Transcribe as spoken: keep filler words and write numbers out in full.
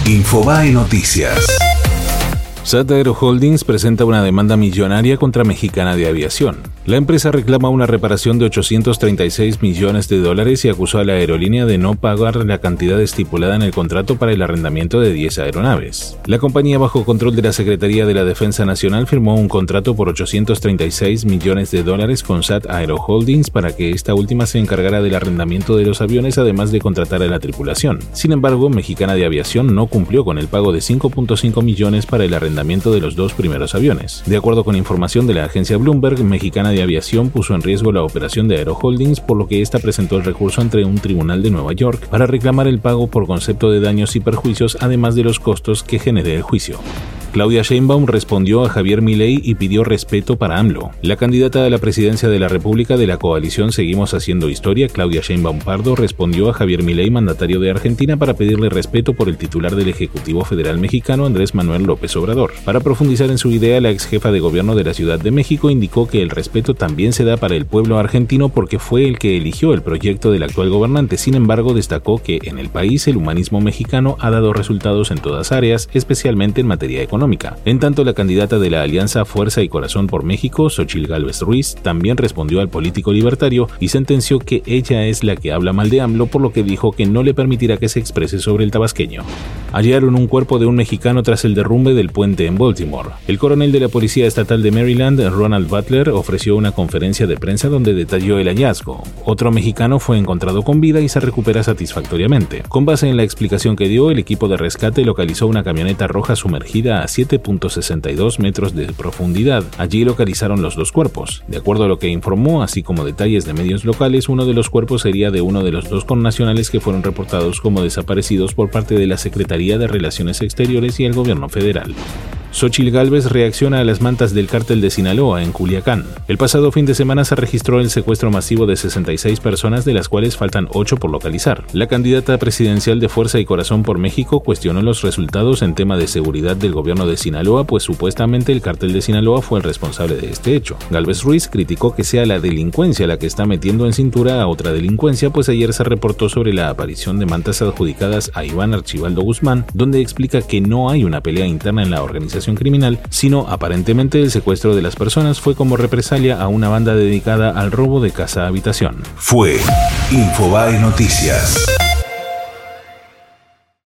Infobae Noticias. S A T Aero Holdings presenta una demanda millonaria contra Mexicana de Aviación. La empresa reclama una reparación de ochocientos treinta y seis millones de dólares y acusó a la aerolínea de no pagar la cantidad estipulada en el contrato para el arrendamiento de diez aeronaves. La compañía, bajo control de la Secretaría de la Defensa Nacional, firmó un contrato por ochocientos treinta y seis millones de dólares con S A T Aero Holdings para que esta última se encargara del arrendamiento de los aviones, además de contratar a la tripulación. Sin embargo, Mexicana de Aviación no cumplió con el pago de cinco punto cinco millones para el arrendamiento de los dos primeros aviones. De acuerdo con información de la agencia Bloomberg, Mexicana de Aviación puso en riesgo la operación de Aero Holdings, por lo que ésta presentó el recurso ante un tribunal de Nueva York para reclamar el pago por concepto de daños y perjuicios, además de los costos que genere el juicio. Claudia Sheinbaum respondió a Javier Milei y pidió respeto para AMLO. La candidata a la presidencia de la República de la coalición Seguimos Haciendo Historia, Claudia Sheinbaum Pardo, respondió a Javier Milei, mandatario de Argentina, para pedirle respeto por el titular del Ejecutivo Federal mexicano, Andrés Manuel López Obrador. Para profundizar en su idea, la ex jefa de gobierno de la Ciudad de México indicó que el respeto también se da para el pueblo argentino porque fue el que eligió el proyecto del actual gobernante. Sin embargo, destacó que en el país el humanismo mexicano ha dado resultados en todas áreas, especialmente en materia económica. En tanto, la candidata de la Alianza Fuerza y Corazón por México, Xóchitl Gálvez Ruiz, también respondió al político libertario y sentenció que ella es la que habla mal de AMLO, por lo que dijo que no le permitirá que se exprese sobre el tabasqueño. Hallaron un cuerpo de un mexicano tras el derrumbe del puente en Baltimore. El coronel de la Policía Estatal de Maryland, Ronald Butler, ofreció una conferencia de prensa donde detalló el hallazgo. Otro mexicano fue encontrado con vida y se recupera satisfactoriamente. Con base en la explicación que dio, el equipo de rescate localizó una camioneta roja sumergida a siete punto sesenta y dos metros de profundidad. Allí localizaron los dos cuerpos. De acuerdo a lo que informó, así como detalles de medios locales, uno de los cuerpos sería de uno de los dos connacionales que fueron reportados como desaparecidos por parte de la Secretaría de Relaciones Exteriores y el Gobierno Federal. Xóchitl Gálvez reacciona a las mantas del cártel de Sinaloa en Culiacán. El pasado fin de semana se registró el secuestro masivo de sesenta y seis personas, de las cuales faltan ocho por localizar. La candidata presidencial de Fuerza y Corazón por México cuestionó los resultados en tema de seguridad del gobierno de Sinaloa, pues supuestamente el cártel de Sinaloa fue el responsable de este hecho. Gálvez Ruiz criticó que sea la delincuencia la que está metiendo en cintura a otra delincuencia, pues ayer se reportó sobre la aparición de mantas adjudicadas a Iván Archibaldo Guzmán, donde explica que no hay una pelea interna en la organización criminal, sino aparentemente el secuestro de las personas fue como represalia a una banda dedicada al robo de casa-habitación. Fue Infobae Noticias.